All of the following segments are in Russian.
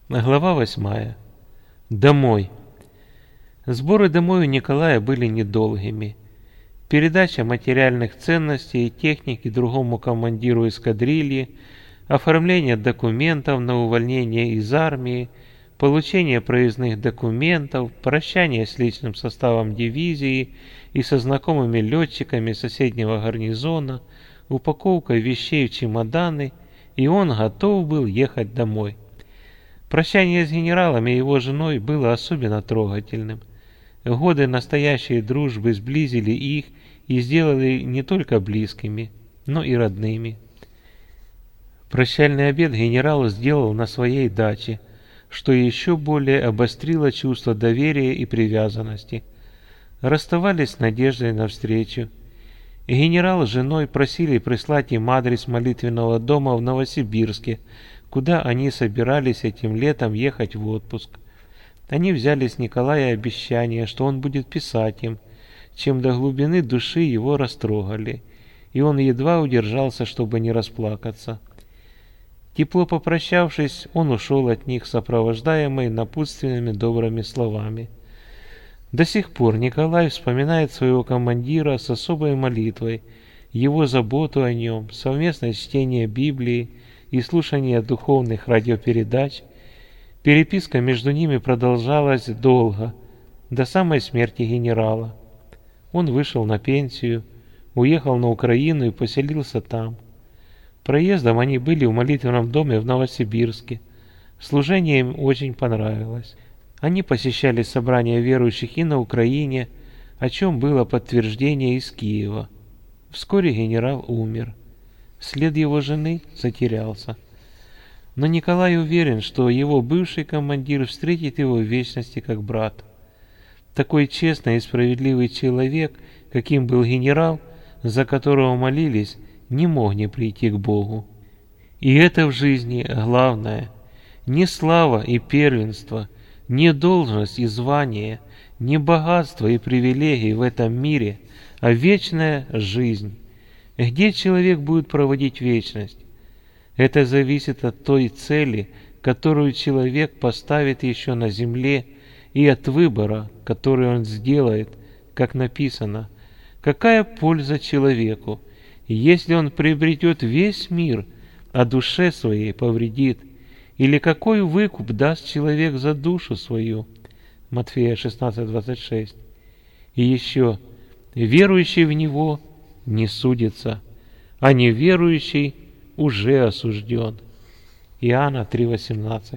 Глава 8. Домой. Сборы домой у Николая были недолгими. Передача материальных ценностей и техники другому командиру эскадрильи, оформление документов на увольнение из армии, получение проездных документов, прощание с личным составом дивизии и со знакомыми летчиками соседнего гарнизона, упаковка вещей в чемоданы, и он готов был ехать домой. Прощание с генералом и его женой было особенно трогательным. Годы настоящей дружбы сблизили их и сделали не только близкими, но и родными. Прощальный обед генерал сделал на своей даче, что еще более обострило чувство доверия и привязанности. Расставались с надеждой на встречу. Генерал с женой просили прислать им адрес молитвенного дома в Новосибирске, куда они собирались этим летом ехать в отпуск. Они взяли с Николая обещание, что он будет писать им, чем до глубины души его растрогали, и он едва удержался, чтобы не расплакаться. Тепло попрощавшись, он ушел от них, сопровождаемый напутственными добрыми словами. До сих пор Николай вспоминает своего командира с особой молитвой, его заботу о нем, совместное чтение Библии и слушание духовных радиопередач. Переписка между ними продолжалась долго, до самой смерти генерала. Он вышел на пенсию, уехал на Украину и поселился там. Проездом они были в молитвенном доме в Новосибирске. Служение им очень понравилось. Они посещали собрания верующих и на Украине, о чем было подтверждение из Киева. Вскоре генерал умер. След его жены затерялся. Но Николай уверен, что его бывший командир встретит его в вечности как брат. Такой честный и справедливый человек, каким был генерал, за которого молились, не мог не прийти к Богу. И это в жизни главное. Не слава и первенство, не должность и звание, не богатство и привилегии в этом мире, а вечная жизнь. Где человек будет проводить вечность? Это зависит от той цели, которую человек поставит еще на земле, и от выбора, который он сделает, как написано. Какая польза человеку, если он приобретет весь мир, а душе своей повредит? Или какой выкуп даст человек за душу свою? Матфея 16:26. И еще, верующий в Него не судится, а неверующий уже осужден. Иоанна 3:18.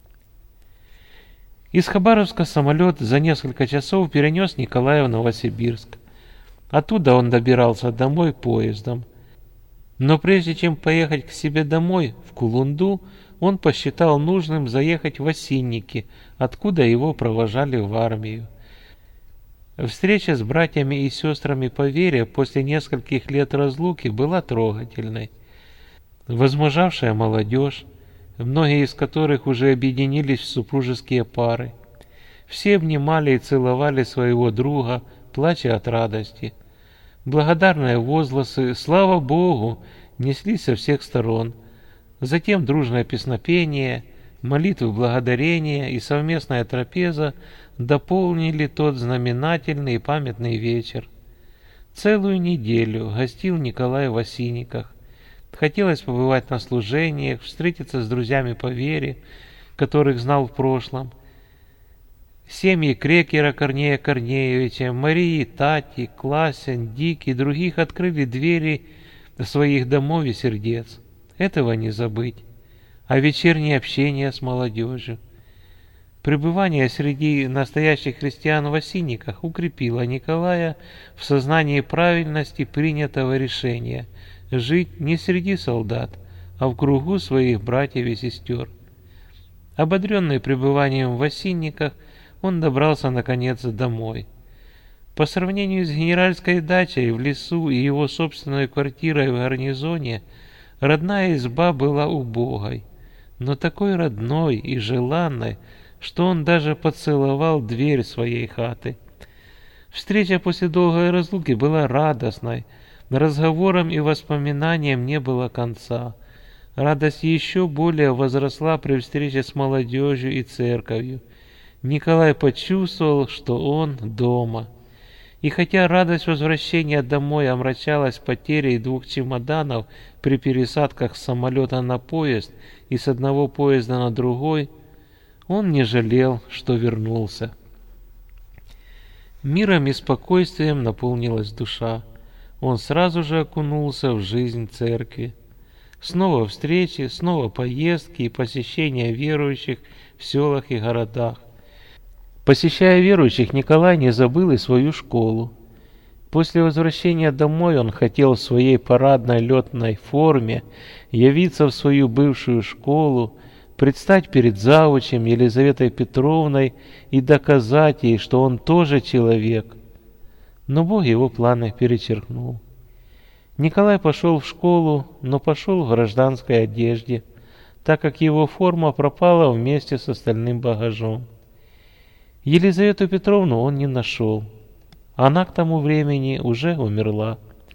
Из Хабаровска самолет за несколько часов перенес Николая в Новосибирск. Оттуда он добирался домой поездом. Но прежде чем поехать к себе домой, в Кулунду, он посчитал нужным заехать в Осинники, откуда его провожали в армию. Встреча с братьями и сестрами по вере после нескольких лет разлуки была трогательной. Возмужавшая молодежь, многие из которых уже объединились в супружеские пары, все обнимали и целовали своего друга, плача от радости. Благодарные возгласы «Слава Богу!» неслись со всех сторон. Затем дружное песнопение, молитвы благодарения и совместная трапеза дополнили тот знаменательный и памятный вечер. Целую неделю гостил Николай в Осинниках. Хотелось побывать на служениях, встретиться с друзьями по вере, которых знал в прошлом. Семьи Крекера Корнея Корнеевича, Марии, Тати, Класен, Дик и других открыли двери своих домов и сердец. Этого не забыть. А вечернее общение с молодежью. Пребывание среди настоящих христиан в Осинниках укрепило Николая в сознании правильности принятого решения жить не среди солдат, а в кругу своих братьев и сестер. Ободренный пребыванием в Осинниках, он добрался наконец домой. По сравнению с генеральской дачей в лесу и его собственной квартирой в гарнизоне, родная изба была убогой, но такой родной и желанной, что он даже поцеловал дверь своей хаты. Встреча после долгой разлуки была радостной, разговорам и воспоминаниям не было конца. Радость еще более возросла при встрече с молодежью и церковью. Николай почувствовал, что он дома. И хотя радость возвращения домой омрачалась потерей 2 чемоданов при пересадках с самолета на поезд и с одного поезда на другой, он не жалел, что вернулся. Миром и спокойствием наполнилась душа. Он сразу же окунулся в жизнь церкви. Снова встречи, снова поездки и посещения верующих в селах и городах. Посещая верующих, Николай не забыл и свою школу. После возвращения домой он хотел в своей парадной летной форме явиться в свою бывшую школу, предстать перед завучем Елизаветой Петровной и доказать ей, что он тоже человек. Но Бог его планы перечеркнул. Николай пошел в школу, но пошел в гражданской одежде, так как его форма пропала вместе с остальным багажом. Елизавету Петровну он не нашел. Она к тому времени уже умерла.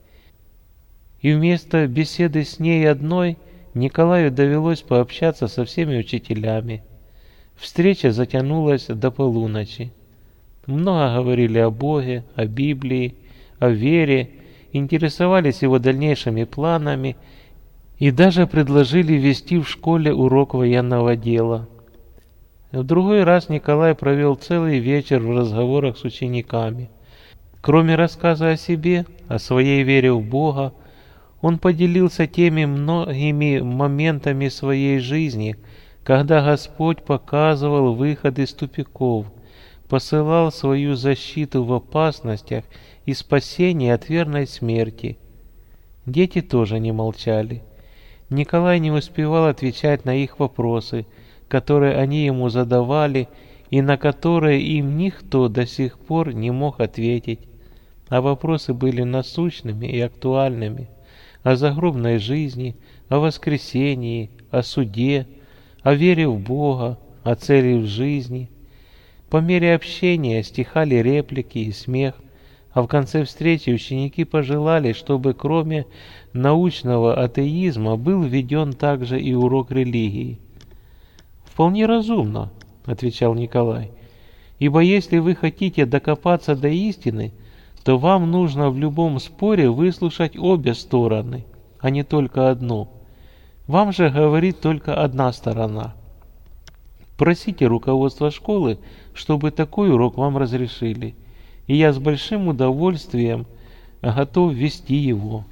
И вместо беседы с ней одной Николаю довелось пообщаться со всеми учителями. Встреча затянулась до полуночи. Много говорили о Боге, о Библии, о вере, интересовались его дальнейшими планами и даже предложили вести в школе урок военного дела. В другой раз Николай провел целый вечер в разговорах с учениками. Кроме рассказа о себе, о своей вере в Бога, он поделился теми многими моментами своей жизни, когда Господь показывал выход из тупиков, посылал свою защиту в опасностях и спасение от верной смерти. Дети тоже не молчали. Николай не успевал отвечать на их вопросы, которые они ему задавали и на которые им никто до сих пор не мог ответить. А вопросы были насущными и актуальными: о загробной жизни, о воскресении, о суде, о вере в Бога, о цели в жизни. По мере общения стихали реплики и смех, а в конце встречи ученики пожелали, чтобы кроме научного атеизма был введен также и урок религии. «Вполне разумно», — отвечал Николай, — «ибо если вы хотите докопаться до истины, то вам нужно в любом споре выслушать обе стороны, а не только одну. Вам же говорит только одна сторона. Просите руководство школы, чтобы такой урок вам разрешили, и я с большим удовольствием готов вести его».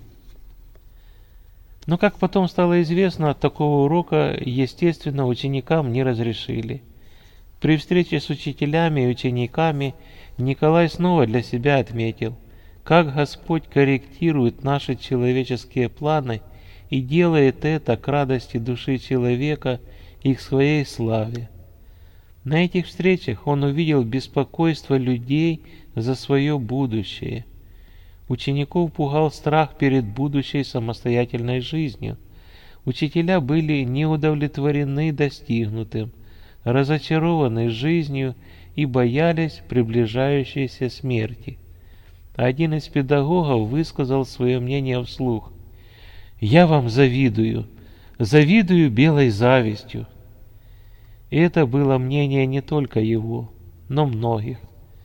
Но, как потом стало известно, такого урока, естественно, ученикам не разрешили. При встрече с учителями и учениками Николай снова для себя отметил, как Господь корректирует наши человеческие планы и делает это к радости души человека и к своей славе. На этих встречах он увидел беспокойство людей за свое будущее. Учеников пугал страх перед будущей самостоятельной жизнью. Учителя были неудовлетворены достигнутым, разочарованы жизнью и боялись приближающейся смерти. Один из педагогов высказал свое мнение вслух: «Я вам завидую, завидую белой завистью». И это было мнение не только его, но многих.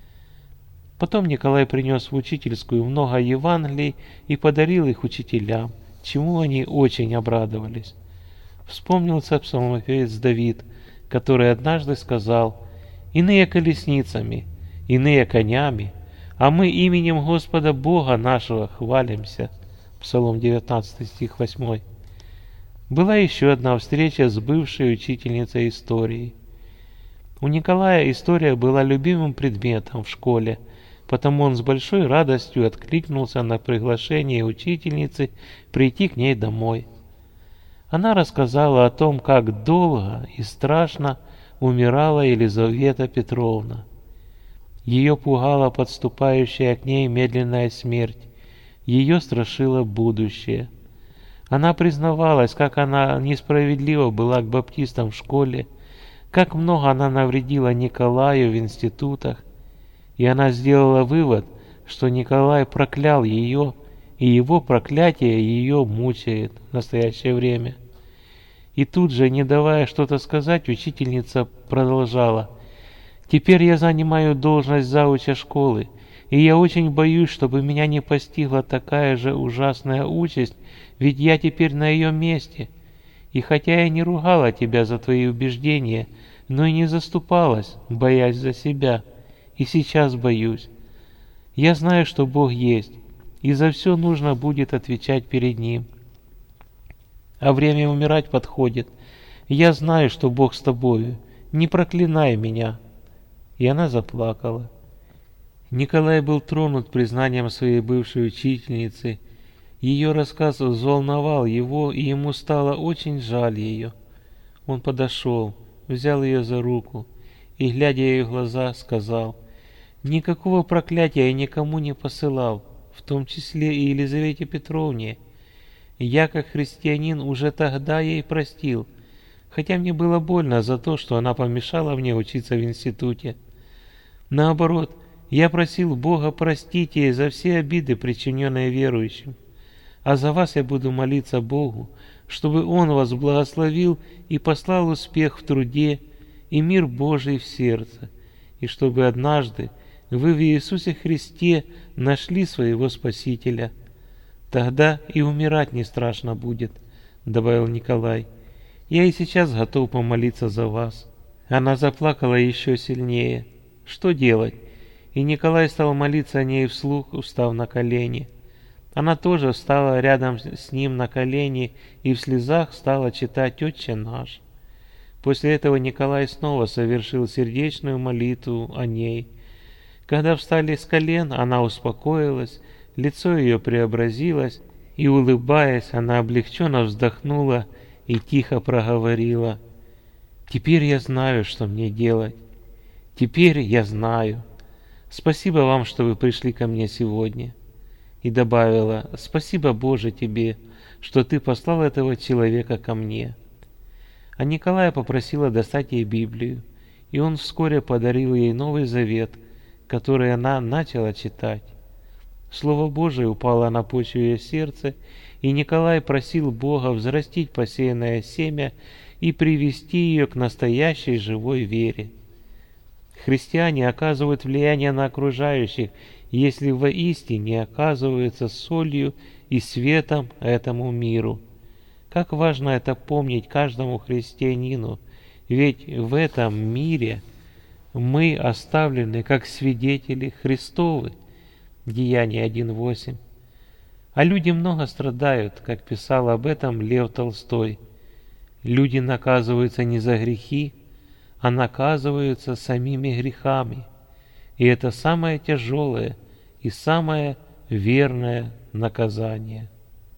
Потом Николай принес в учительскую много Евангелий и подарил их учителям, чему они очень обрадовались. Вспомнился псалмопевец Давид, который однажды сказал: «Иные колесницами, иные конями, а мы именем Господа Бога нашего хвалимся». Псалом 19, стих 8. Была еще одна встреча с бывшей учительницей истории. У Николая история была любимым предметом в школе, потому он с большой радостью откликнулся на приглашение учительницы прийти к ней домой. Она рассказала о том, как долго и страшно умирала Елизавета Петровна. Ее пугала подступающая к ней медленная смерть, ее страшило будущее. Она признавалась, как она несправедлива была к баптистам в школе, как много она навредила Николаю в институтах, и она сделала вывод, что Николай проклял ее, и его проклятие ее мучает в настоящее время. И тут же, не давая что-то сказать, учительница продолжала. «Теперь я занимаю должность зауча школы, и я очень боюсь, чтобы меня не постигла такая же ужасная участь, ведь я теперь на ее месте. И хотя я не ругала тебя за твои убеждения, но и не заступалась, боясь за себя, и сейчас боюсь. Я знаю, что Бог есть, и за все нужно будет отвечать перед Ним. А время умирать подходит. Я знаю, что Бог с тобою. Не проклинай меня». И она заплакала. Николай был тронут признанием своей бывшей учительницы. Ее рассказ взволновал его, и ему стало очень жаль ее. Он подошел, взял ее за руку и, глядя ей в глаза, сказал: «Никакого проклятия я никому не посылал, в том числе и Елизавете Петровне. Я, как христианин, уже тогда ей простил, хотя мне было больно за то, что она помешала мне учиться в институте. Наоборот, я просил Бога простить ей за все обиды, причиненные верующим. А за вас я буду молиться Богу, чтобы Он вас благословил и послал успех в труде и мир Божий в сердце, и чтобы однажды вы в Иисусе Христе нашли своего Спасителя. Тогда и умирать не страшно будет», — добавил Николай. «Я и сейчас готов помолиться за вас». Она заплакала еще сильнее. Что делать? И Николай стал молиться о ней вслух, устав на колени. Она тоже встала рядом с ним на колени и в слезах стала читать «Отче наш». После этого Николай снова совершил сердечную молитву о ней. Когда встали с колен, она успокоилась, лицо ее преобразилось, и, улыбаясь, она облегченно вздохнула и тихо проговорила: «Теперь я знаю, что мне делать. Теперь я знаю. Спасибо вам, что вы пришли ко мне сегодня». И добавила: «Спасибо, Боже, тебе, что ты послал этого человека ко мне». А Николая попросила достать ей Библию, и он вскоре подарил ей Новый Завет, который она начала читать. Слово Божие упало на почву ее сердца, и Николай просил Бога взрастить посеянное семя и привести ее к настоящей живой вере. Христиане оказывают влияние на окружающих, если воистине оказываются солью и светом этому миру. Как важно это помнить каждому христианину, ведь в этом мире мы оставлены как свидетели Христовы. Деяния 1:8. А люди много страдают, как писал об этом Лев Толстой. Люди наказываются не за грехи, а наказываются самими грехами. И это самое тяжелое и самое верное наказание.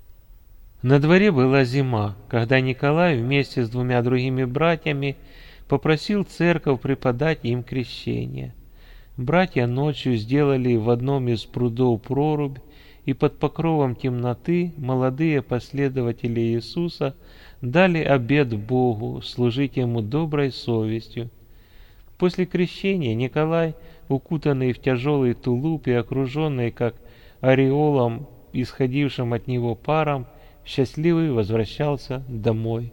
На дворе была зима, когда Николай вместе с 2 другими братьями попросил церковь преподать им крещение. Братья ночью сделали в одном из прудов прорубь, и под покровом темноты молодые последователи Иисуса дали обет Богу служить Ему доброй совестью. После крещения Николай, укутанный в тяжелый тулуп и окруженный как ореолом, исходившим от него паром, счастливый возвращался домой.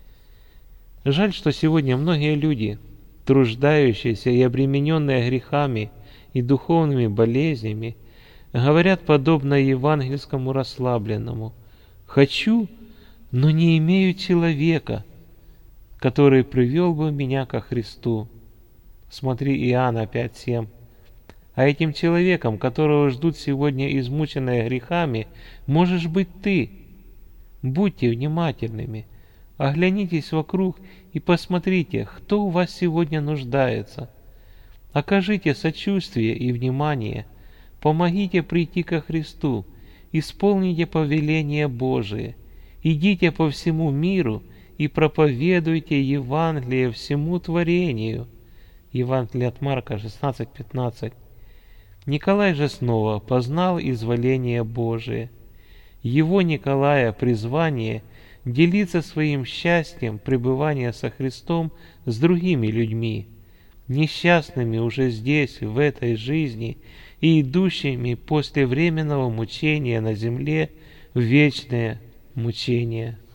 Жаль, что сегодня многие люди, труждающиеся и обремененные грехами и духовными болезнями, говорят подобно евангельскому расслабленному: «Хочу, но не имею человека, который привел бы меня ко Христу». Смотри Иоанна 5:7. А этим человеком, которого ждут сегодня измученные грехами, можешь быть ты. Будьте внимательными, оглянитесь вокруг и посмотрите, кто у вас сегодня нуждается. Окажите сочувствие и внимание, помогите прийти ко Христу, исполните повеление Божие, идите по всему миру и проповедуйте Евангелие всему творению. Евангелие от Марка 16:15. Николай же снова познал изволение Божие. Его, Николая, призвание делиться своим счастьем пребывания со Христом с другими людьми, несчастными уже здесь, в этой жизни, и идущими после временного мучения на земле в вечное мучение.